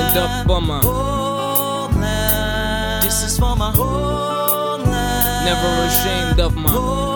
stand up for my homeland. This is for my homeland. Never ashamed of my homeland.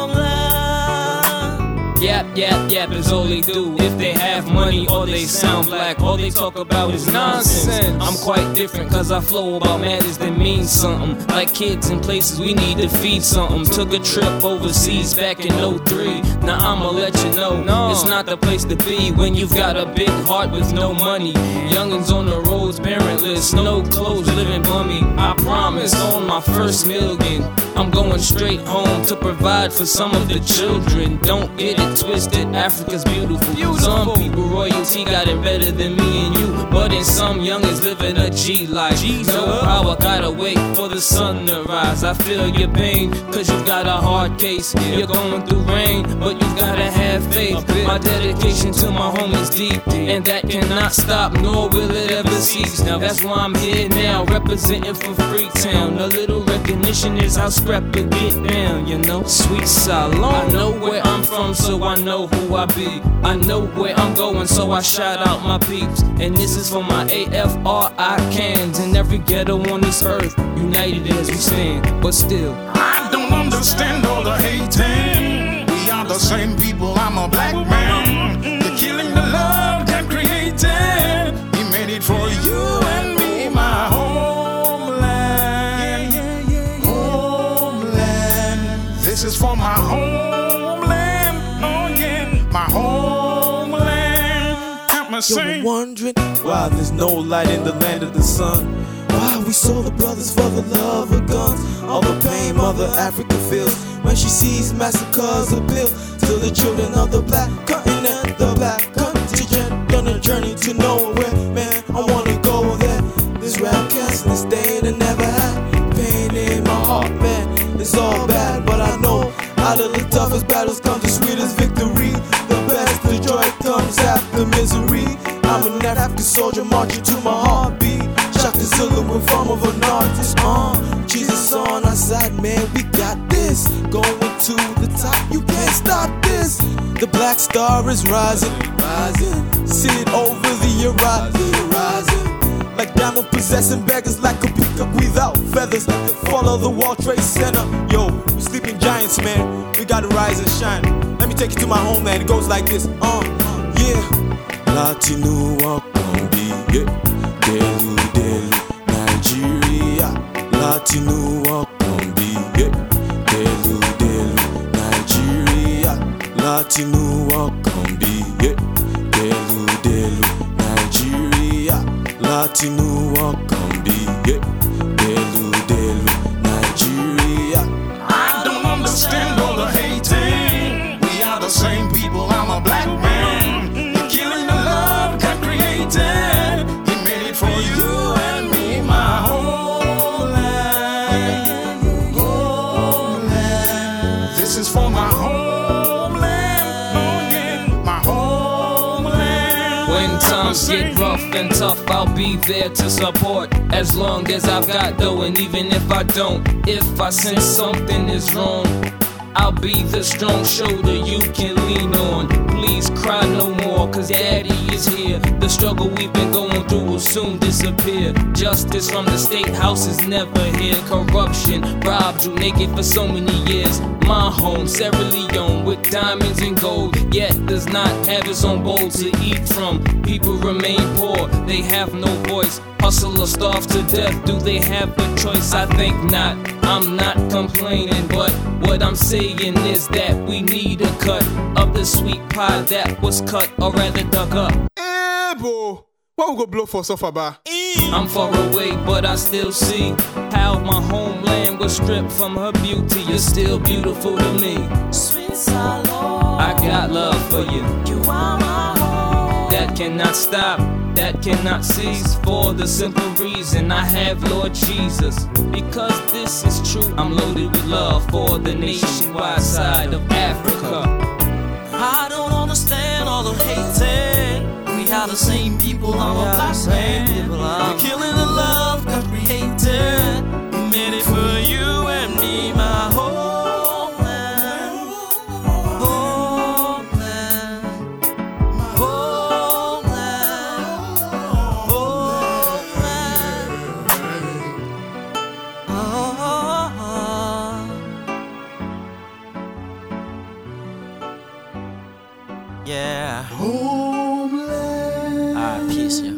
Yap is all they do. If they have money or they sound black, all they talk about is nonsense. I'm quite different cause I flow about matters that mean something. Like kids in places we need to feed something. Took a trip overseas back in 03. Now I'ma let you know, it's not the place to be when you've got a big heart with no money. Youngins on the roads, parentless, no clothes, living bummy. I promise on my first million, I'm going straight home to provide for some of the children. Don't get it twisted, Africa's beautiful. Some people royalty got it better than me and you, but in some youngins living a G life. No power, gotta wait for the sun to rise. I feel your pain, cause you've got a hard case. You're going through rain, but you gotta have faith. My dedication to my home is deep, and that cannot stop, nor will it ever cease. Now that's why I'm here now, representing for Freetown. A little recognition is how scrapper get down, you know. Sweet Salon, I know where I'm from, so I know who I be. I know where I'm going, so I shout out my peeps. And this is for my AFRI cans and every ghetto on this earth, united as we stand. But still, I don't understand all the hating. We are the same people, I'm a black man. You're killing the love God created. He made it for you and me, my homeland. Homeland. This is for my homeland. Oh yeah, my homeland. I'm You're wondering why there's no light in the land of the sun. Why we sold the brothers for the love of guns. All the pain Mother Africa feels when she sees massacres appeal to the children of the black continent, the black contingent on a journey to nowhere. Man, I wanna go there. This rap casting this day that never had pain in my heart, man. It's all bad, but I know out of the toughest battles comes the sweetest victory. The best, the joy comes after misery. I'm an African soldier marching to my heartbeat. Shaka Zulu in form of an artist. Jesus on our side, man, we got this. Going to the top, you can't stop this. The black star is rising, rising. See it over the horizon. Like diamond possessing beggars, like a peacock without feathers. Follow the World Trade Center. Yo, we sleeping giants, man. We gotta rise and shine. Let me take you to my homeland. It goes like this. Yeah. Latino Wakambi, yeah. Delu, Nigeria. Latino Wakambi, yeah. Delu, Nigeria. Latino Wakambi, yeah. Delu, Nigeria. Latino Wakambi, yeah. Delu, Nigeria. I don't understand all the hating. We are the same people, I'm a black man. You're killing the love God created. He made it for you and me, my homeland. Homeland. This is for my homeland. Oh yeah, my homeland. when times get rough and tough, I'll be there to support. As long as I've got dough, and even if I don't, if I sense something is wrong, I'll be the strong shoulder you can lean on. Please cry no more, cause daddy is here. The struggle we've been going through will soon disappear. Justice from the state house is never here. Corruption robbed you naked for so many years. My home, Sierra Leone, with diamonds and gold, yet does not have its own bowl to eat from. People remain poor, they have no voice. Hustle or starve to death, do they have a choice? I think not. I'm not complaining, but what I'm saying is that we need a cut of the sweet pie that was cut, or rather dug up. Hey, bro, what we go blow for so far, ba? I'm far away, but I still see how my homeland was stripped from her beauty. You're still beautiful to me. Sweet Salon, I got love for you. you are my home. That cannot stop, that cannot cease, for the simple reason I have Lord Jesus. Because this is true, I'm loaded with love for the nationwide side of Africa. I don't understand all the hating. We are the same people, I'm a black man. We're killing the love God created. He made it for you and me, my homeland. Homeland. Homeland. Homeland. Peace, yeah.